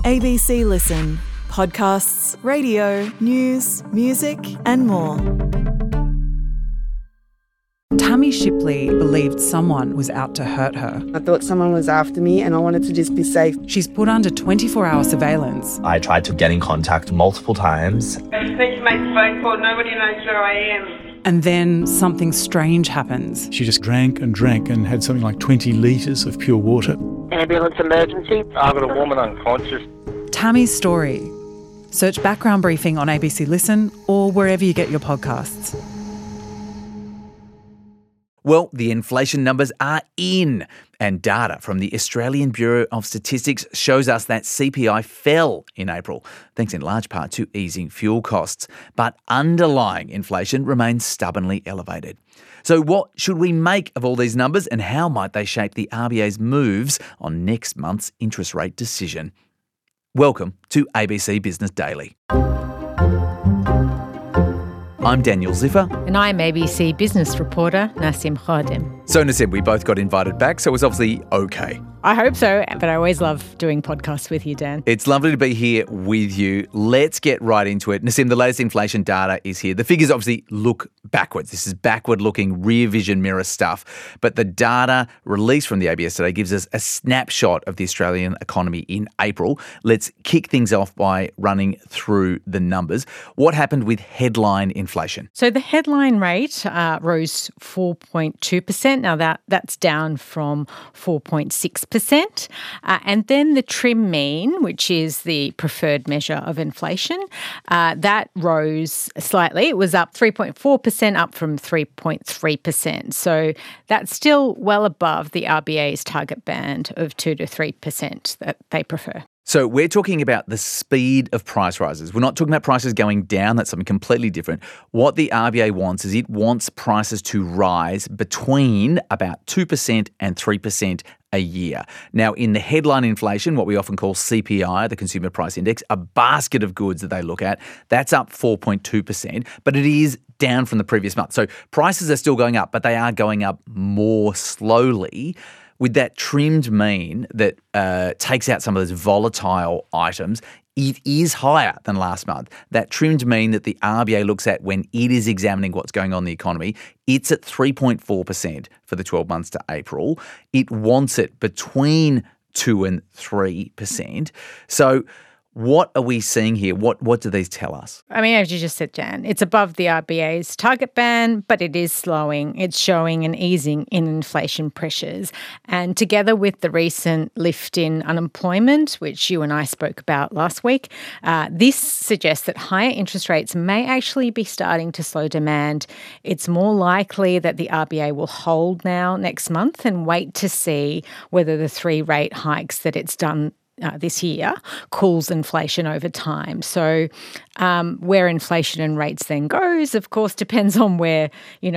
ABC Listen. Podcasts, radio, news, music and more. Tammy Shipley believed someone was out to hurt her. I thought someone was after me and I wanted to just be safe. She's put under 24-hour surveillance. I tried to get in contact multiple times. I just need to make a phone call. Nobody knows where I am. And then something strange happens. She just drank and had something like 20 litres of pure water. Ambulance emergency. I've got a woman unconscious. Tammy's story. Search Background Briefing on ABC Listen or wherever you get your podcasts. Well, the inflation numbers are in, and data from the Australian Bureau of Statistics shows us that CPI fell in April, thanks in large part to easing fuel costs. But underlying inflation remains stubbornly elevated. So what should we make of all these numbers, and how might they shape the RBA's moves on next month's interest rate decision? Welcome to ABC Business Daily. I'm Daniel Ziffer. And I'm ABC business reporter Nassim Khadim. So Nassim, we both got invited back, so it's obviously okay. I hope so, but I always love doing podcasts with you, Dan. It's lovely to be here with you. Let's get right into it. Nassim, the latest inflation data is here. The figures obviously look backwards. This is backward-looking rear vision mirror stuff. But the data released from the ABS today gives us a snapshot of the Australian economy in April. Let's kick things off by running through the numbers. What happened with headline inflation? So the headline rate rose 4.2%. Now that's down from 4.6%. And then the trim mean, which is the preferred measure of inflation, that rose slightly. It was up 3.4%, up from 3.3%. So that's still well above the RBA's target band of 2 to 3% that they prefer. So we're talking about the speed of price rises. We're not talking about prices going down. That's something completely different. What the RBA wants is it wants prices to rise between about 2% and 3% a year. Now, in the headline inflation, what we often call CPI, the Consumer Price Index, a basket of goods that they look at, that's up 4.2%, but it is down from the previous month. So prices are still going up, but they are going up more slowly. With that trimmed mean that takes out some of those volatile items, it is higher than last month. That trimmed mean that the RBA looks at when it is examining what's going on in the economy, it's at 3.4% for the 12 months to April. It wants it between 2 and 3%. So what are we seeing here? What do these tell us? I mean, as you just said, Jan, it's above the RBA's target band, but it is slowing. It's showing an easing in inflation pressures. And together with the recent lift in unemployment, which you and I spoke about last week, this suggests that higher interest rates may actually be starting to slow demand. It's more likely that the RBA will hold now next month and wait to see whether the 3 rate hikes that it's done this year cools inflation over time. So where inflation and rates then goes, of course, depends on where,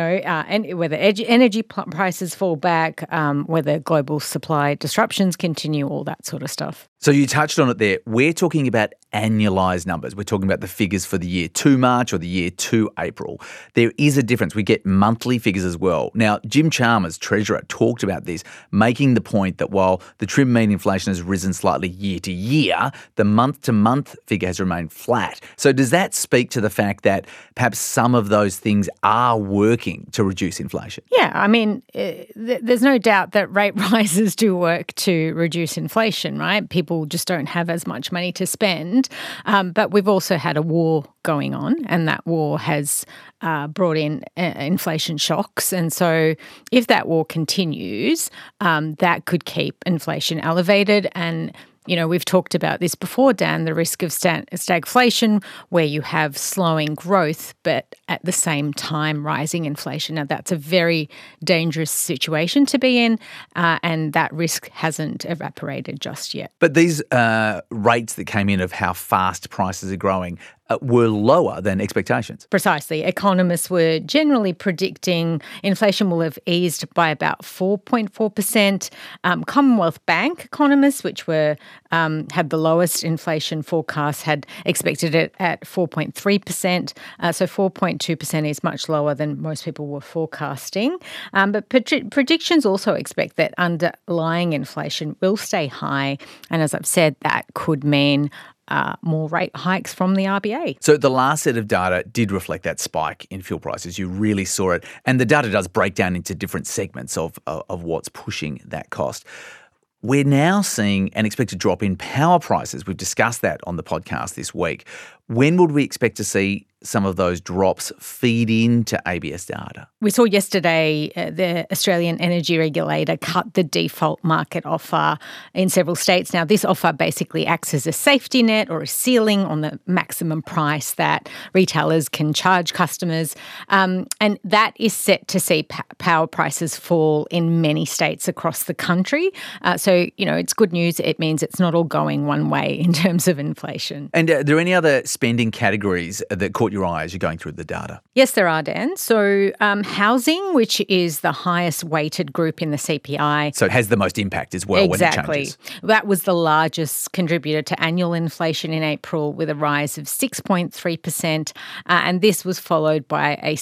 and whether energy prices fall back, whether global supply disruptions continue, all that sort of stuff. So you touched on it there. We're talking about annualised numbers. We're talking about the figures for the year to March or the year to April. There is a difference. We get monthly figures as well. Now, Jim Chalmers, Treasurer, talked about this, making the point that while the trim mean inflation has risen slightly year to year, the month-to-month figure has remained flat. So does that speak to the fact that perhaps some of those things are working to reduce inflation? Yeah, I mean, there's no doubt that rate rises do work to reduce inflation, right? People just don't have as much money to spend. But we've also had a war going on, and that war has brought in inflation shocks. And so if that war continues, that could keep inflation elevated. And we've talked about this before, Dan, the risk of stagflation, where you have slowing growth, but at the same time rising inflation. Now, that's a very dangerous situation to be in, and that risk hasn't evaporated just yet. But these rates that came in of how fast prices are growing were lower than expectations. Precisely. Economists were generally predicting inflation will have eased by about 4.4%. Commonwealth Bank economists, which were had the lowest inflation forecast, had expected it at 4.3%. So 4.2% is much lower than most people were forecasting. But predictions also expect that underlying inflation will stay high. And as I've said, that could mean more rate hikes from the RBA. So the last set of data did reflect that spike in fuel prices. You really saw it. And the data does break down into different segments of what's pushing that cost. We're now seeing an expected drop in power prices. We've discussed that on the podcast this week. When would we expect to see some of those drops feed into ABS data? We saw yesterday the Australian Energy Regulator cut the default market offer in several states. Now, this offer basically acts as a safety net or a ceiling on the maximum price that retailers can charge customers. And that is set to see power prices fall in many states across the country. So, it's good news. It means it's not all going one way in terms of inflation. And are there any other spending categories that caught your eye as you're going through the data? Yes, there are, Dan. So housing, which is the highest weighted group in the CPI. So it has the most impact as well when it changes. That was the largest contributor to annual inflation in April with a rise of 6.3%. And this was followed by a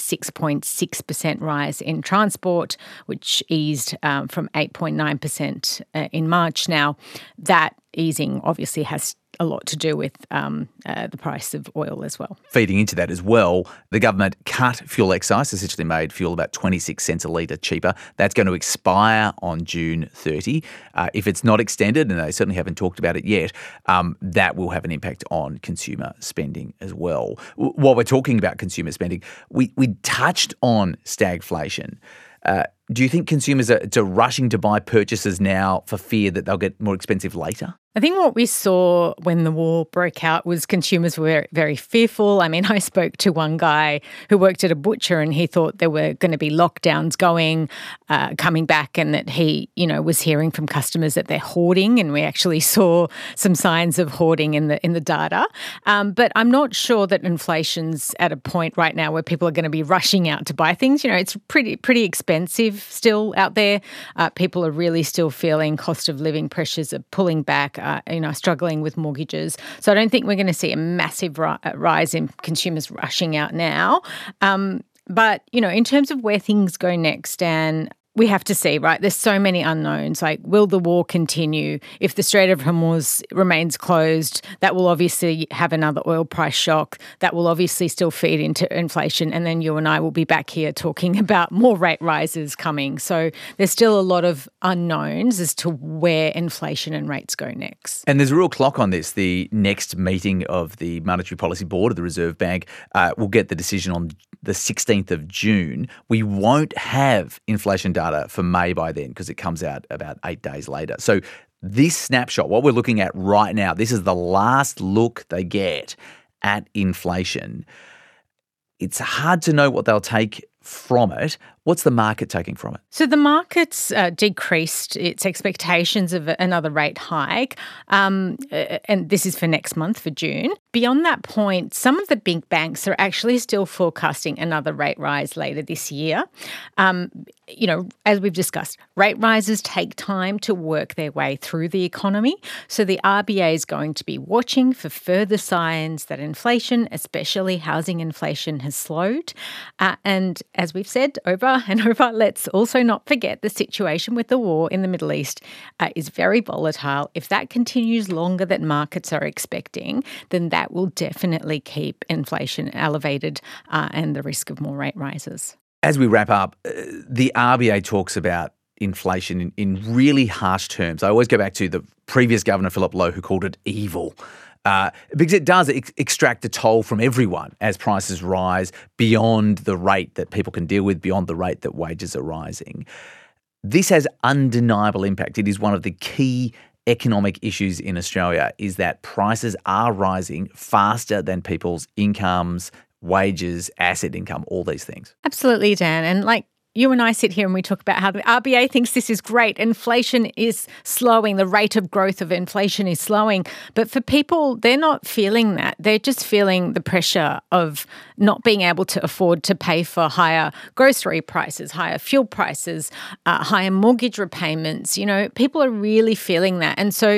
6.6% rise in transport, which eased from 8.9% in March. Now, that easing obviously has a lot to do with the price of oil as well. Feeding into that as well, the government cut fuel excise, essentially made fuel about 26 cents a litre cheaper. That's going to expire on June 30. If it's not extended, and they certainly haven't talked about it yet, that will have an impact on consumer spending as well. While we're talking about consumer spending, we touched on stagflation. Do you think consumers are rushing to buy purchases now for fear that they'll get more expensive later? I think what we saw when the war broke out was consumers were very fearful. I mean, I spoke to one guy who worked at a butcher and he thought there were going to be lockdowns coming back, and that he, was hearing from customers that they're hoarding, and we actually saw some signs of hoarding in the data. But I'm not sure that inflation's at a point right now where people are going to be rushing out to buy things. It's pretty expensive still out there. People are really still feeling cost of living pressures are pulling back. Struggling with mortgages. So I don't think we're going to see a massive rise in consumers rushing out now. But, in terms of where things go next, Dan, we have to see, right? There's so many unknowns. Like, will the war continue? If the Strait of Hormuz remains closed, that will obviously have another oil price shock. That will obviously still feed into inflation. And then you and I will be back here talking about more rate rises coming. So there's still a lot of unknowns as to where inflation and rates go next. And there's a real clock on this. The next meeting of the Monetary Policy Board of the Reserve Bank will get the decision on the 16th of June. We won't have inflation data for May by then because it comes out about 8 days later. So this snapshot, what we're looking at right now, this is the last look they get at inflation. It's hard to know what they'll take from it. What's the market taking from it? So the market's decreased its expectations of another rate hike, and this is for next month, for June. Beyond that point, some of the big banks are actually still forecasting another rate rise later this year. As we've discussed, rate rises take time to work their way through the economy. So the RBA is going to be watching for further signs that inflation, especially housing inflation, has slowed. And as we've said over and over, let's also not forget the situation with the war in the Middle East is very volatile. If that continues longer than markets are expecting, then that will definitely keep inflation elevated and the risk of more rate rises. As we wrap up, the RBA talks about inflation in really harsh terms. I always go back to the previous governor, Philip Lowe, who called it evil. Because it does extract a toll from everyone as prices rise beyond the rate that people can deal with, beyond the rate that wages are rising. This has undeniable impact. It is one of the key economic issues in Australia, is that prices are rising faster than people's incomes, wages, asset income, all these things. Absolutely, Dan. And you and I sit here and we talk about how the RBA thinks this is great. Inflation is slowing. The rate of growth of inflation is slowing. But for people, they're not feeling that. They're just feeling the pressure of not being able to afford to pay for higher grocery prices, higher fuel prices, higher mortgage repayments. People are really feeling that. And so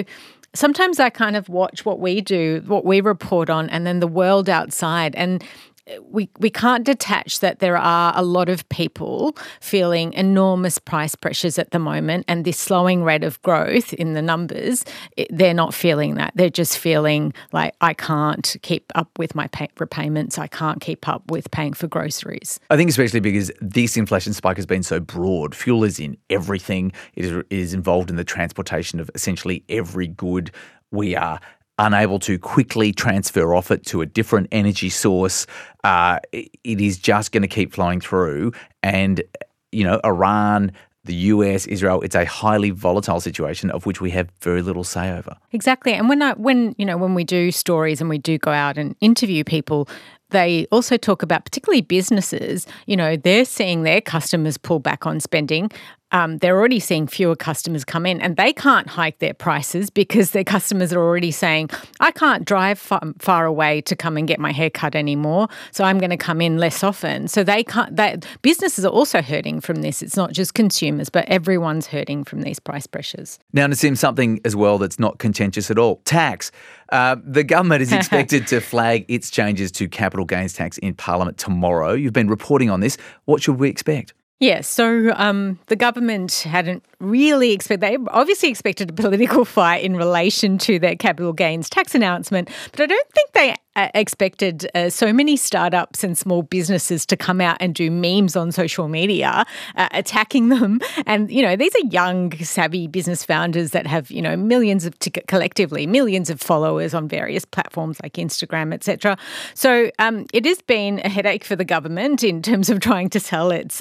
sometimes I kind of watch what we do, what we report on, and then the world outside, and we can't detach that there are a lot of people feeling enormous price pressures at the moment, and this slowing rate of growth in the numbers, they're not feeling that. They're just feeling like, I can't keep up with my repayments. I can't keep up with paying for groceries. I think especially because this inflation spike has been so broad. Fuel is in everything. It is involved in the transportation of essentially every good. We are unable to quickly transfer off it to a different energy source. It is just going to keep flowing through. And, Iran, the US, Israel, it's a highly volatile situation of which we have very little say over. Exactly. And when we do stories and we do go out and interview people, they also talk about, particularly businesses, they're seeing their customers pull back on spending. They're already seeing fewer customers come in, and they can't hike their prices because their customers are already saying, I can't drive far away to come and get my hair cut anymore, so I'm going to come in less often. So businesses are also hurting from this. It's not just consumers, but everyone's hurting from these price pressures. Now, Nassim, something as well that's not contentious at all, tax. The government is expected to flag its changes to capital gains tax in Parliament tomorrow. You've been reporting on this. What should we expect? Yes, so the government hadn't really they obviously expected a political fight in relation to their capital gains tax announcement, but I don't think they expected so many startups and small businesses to come out and do memes on social media attacking them. And, these are young, savvy business founders that have, collectively millions of followers on various platforms like Instagram, etc. So it has been a headache for the government in terms of trying to sell its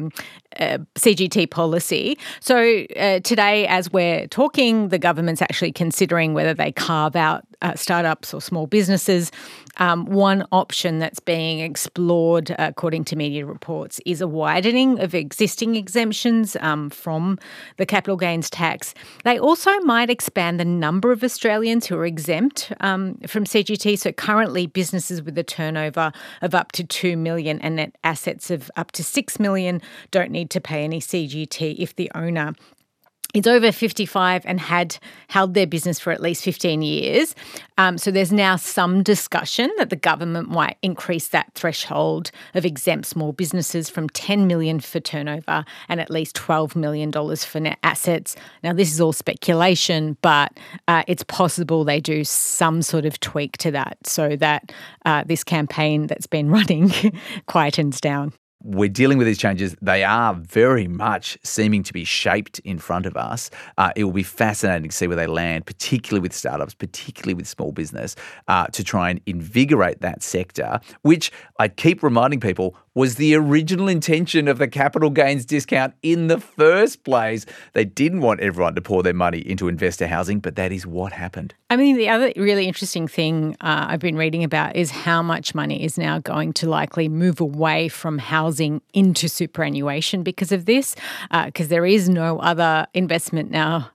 CGT policy. So today, as we're talking, the government's actually considering whether they carve out startups or small businesses. One option that's being explored, according to media reports, is a widening of existing exemptions from the capital gains tax. They also might expand the number of Australians who are exempt from CGT. So currently, businesses with a turnover of up to 2 million and net assets of up to 6 million don't need to pay any CGT if the owner is over 55 and had held their business for at least 15 years. So there's now some discussion that the government might increase that threshold of exempt small businesses from 10 million for turnover and at least $12 million for net assets. Now, this is all speculation, but it's possible they do some sort of tweak to that so that this campaign that's been running quietens down. We're dealing with these changes. They are very much seeming to be shaped in front of us. It will be fascinating to see where they land, particularly with startups, particularly with small business, to try and invigorate that sector, which I keep reminding people was the original intention of the capital gains discount in the first place. They didn't want everyone to pour their money into investor housing, but that is what happened. I mean, the other really interesting thing I've been reading about is how much money is now going to likely move away from housing into superannuation because of this, because there is no other investment now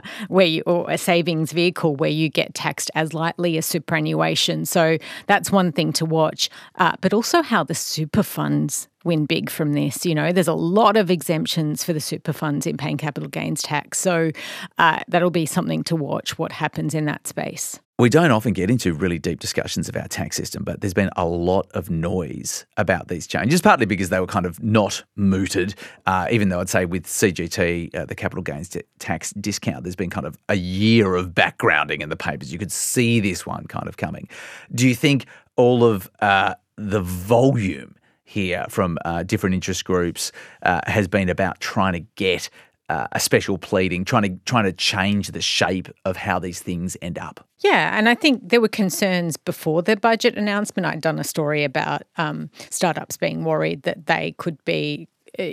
or a savings vehicle where you get taxed as lightly as superannuation. So that's one thing to watch, but also how the super funds win big from this. There's a lot of exemptions for the super funds in paying capital gains tax. So that'll be something to watch, what happens in that space. We don't often get into really deep discussions of our tax system, but there's been a lot of noise about these changes, partly because they were kind of not mooted, even though I'd say with CGT, the capital gains tax discount, there's been kind of a year of backgrounding in the papers. You could see this one kind of coming. Do you think all of the volume here from different interest groups has been about trying to get a special pleading, trying to change the shape of how these things end up? Yeah, and I think there were concerns before the budget announcement. I'd done a story about startups being worried that they could be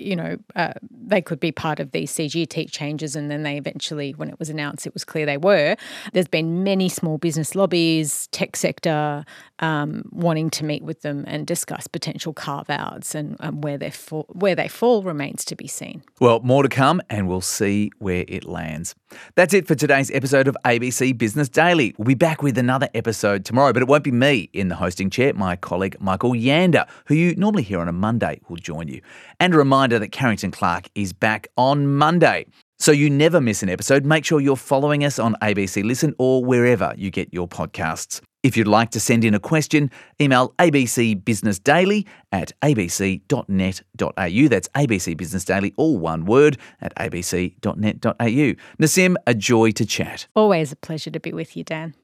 they could be part of these CGT changes, and then they eventually, when it was announced, it was clear they were. There's been many small business lobbies, tech sector, wanting to meet with them and discuss potential carve-outs, and where they fall remains to be seen. Well, more to come, and we'll see where it lands. That's it for today's episode of ABC Business Daily. We'll be back with another episode tomorrow, but it won't be me in the hosting chair. My colleague Michael Yander, who you normally hear on a Monday, will join you. And a reminder that Carrington Clark is back on Monday. So you never miss an episode, make sure you're following us on ABC Listen or wherever you get your podcasts. If you'd like to send in a question, email abcbusinessdaily@abc.net.au. That's ABC Business Daily, all one word, at abc.net.au. Nassim, a joy to chat. Always a pleasure to be with you, Dan.